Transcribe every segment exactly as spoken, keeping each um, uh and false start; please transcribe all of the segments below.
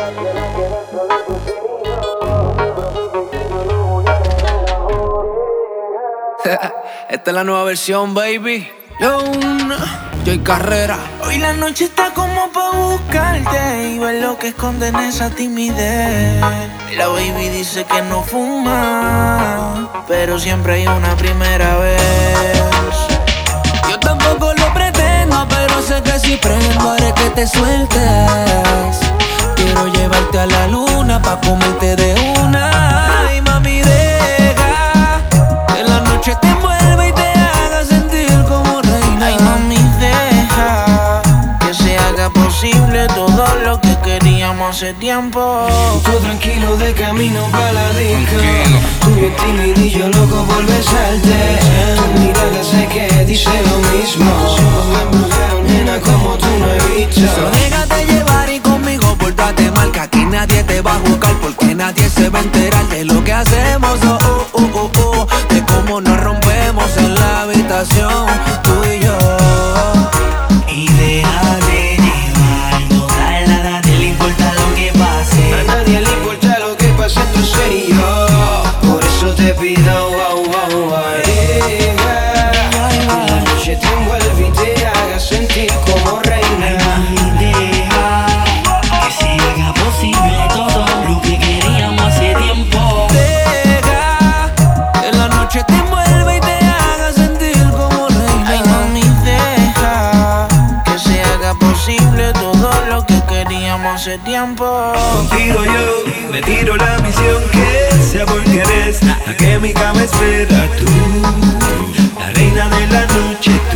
Esta es la nueva versión, baby. Yo, Joy Carrera. Hoy la noche está como pa' buscarte y ver lo que esconde en esa timidez. La baby dice que no fuma, pero siempre hay una primera vez. Yo tampoco lo pretendo, pero sé que si prendo haré que te sueltes. Quiero llevarte a la luna pa' comerte de una. Ay, mami, deja que la noche te envuelva y te haga sentir como reina. Ay, mami, deja que se haga posible todo lo que queríamos hace tiempo. Tú tranquilo de camino pa' la disco. Tú bien timidillo, loco por besarte. Tu mirada sé que dice lo mismo. Nena, como tú no he visto. Solo déjate llevar y conmigo pórtate mal, que aquí nadie te va a juzgar, porque nadie se va a enterar de lo que hacemos. Oh, oh, oh, oh, oh. De cómo nos rompemos en la habitación, tú y yo. Y deja de llevar, total, a nadie le importa lo que pase. A nadie le importa lo que pase entre ser y yo. Por eso te pido, wow, wow, wow. Deja que la noche te envuelve y te haga sentir como reina. Ay, mami, deja que se haga posible todo lo que queríamos hace tiempo. Deja que la noche te envuelva y te haga sentir como reina. Ay, mami, deja que se haga posible todo lo que queríamos hace tiempo. Contigo yo me tiro la misión que sea porque eres la que mi cama espera. Tú, la reina de la noche, tú.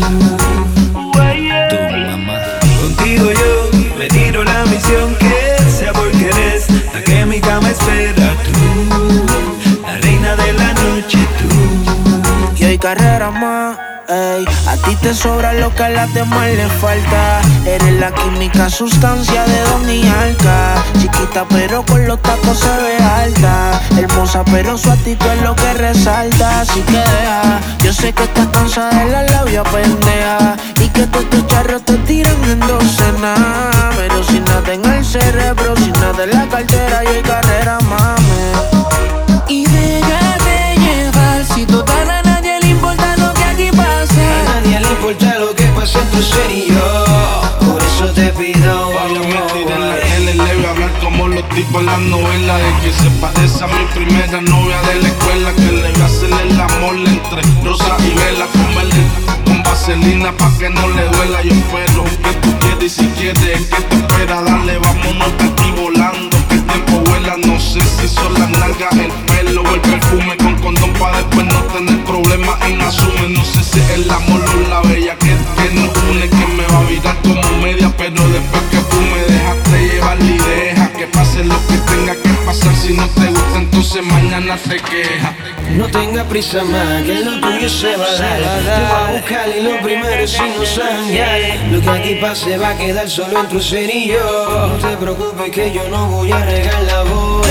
Tú, mamá. Contigo yo me tiro la misión que sea porque eres la que mi cama espera. Tú, la reina de la noche, tú. Y hay carrera más, ey. A ti te sobra lo que a las demás le falta. Eres la química, sustancia de Don y Alca. Chiquita pero con los tacos se ve alta. Hermosa pero su actitud es lo que resalta. Así que deja, yo sé que estás cansada de la labia pendeja y que todos tus charros te tiran en docena. Pero sin nada en el cerebro, sin nada en la cartera, y hay carrera, mami. Y déjate llevar, si total a nadie le importa lo que aquí pasa. A nadie le importa lo que pase entre ser y yo. Por eso te pido, Pablo me tiré en la tele, le voy a hablar como los tipos en las novelas. De que se parece a mi primera novia de la escuela, que le voy a hacer el amor entre rosa y vela. Comerle con vaselina pa' que no le duela. Yo espero que tú quieres y si quieres que te espera. Dale, vámonos de aquí volando, que el tiempo vuela. No sé si son las nalgas, el pelo o el perfume. Con condón pa' después no tener problemas en asume. No sé si es el amor o la bella que, que nos une, que me va a virar como media. Pero después que tú me dejaste llevar y deja que pase lo que tenga que pasar. Si no te gusta entonces mañana te queja. no tenga prisa más, que lo tuyo se va a dar. Te voy a buscar y lo primero es no sangrar. Lo que aquí pase va a quedar solo entre ser y yo. No te preocupes que yo no voy a regar la voz.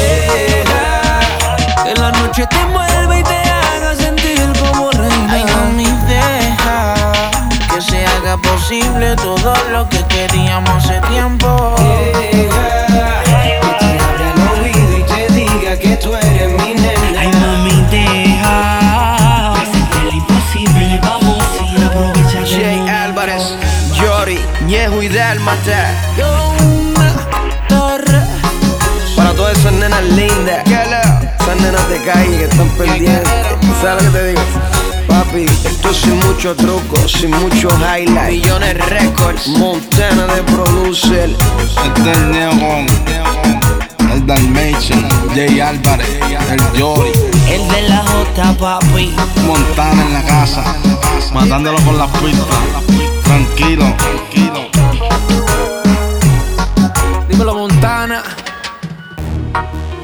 Deja que la noche te envuelva y te haga sentir como reina. Ay, mami, deja que se haga posible todo lo que queríamos hace tiempo. Deja que te abra el oído y te diga que tú eres mi nena. Ay, mami, deja que se lo imposible, vamos y aprovecha. Jay Álvarez, Yori, Ñejo y Dálmata. Para todas esas nenas lindas, esas nenas de calle que están pendientes. ¿Sabes lo que te digo? Papi, esto sin mucho truco, sin mucho highlight. Millones Records, Montana de producer. Este es Neon, el Dalmatian, Jay Álvarez, el Yori, El de la J, papi. Montana en la casa, matándolo con las pistas. Tranquilo, tranquilo. Dímelo, Montana.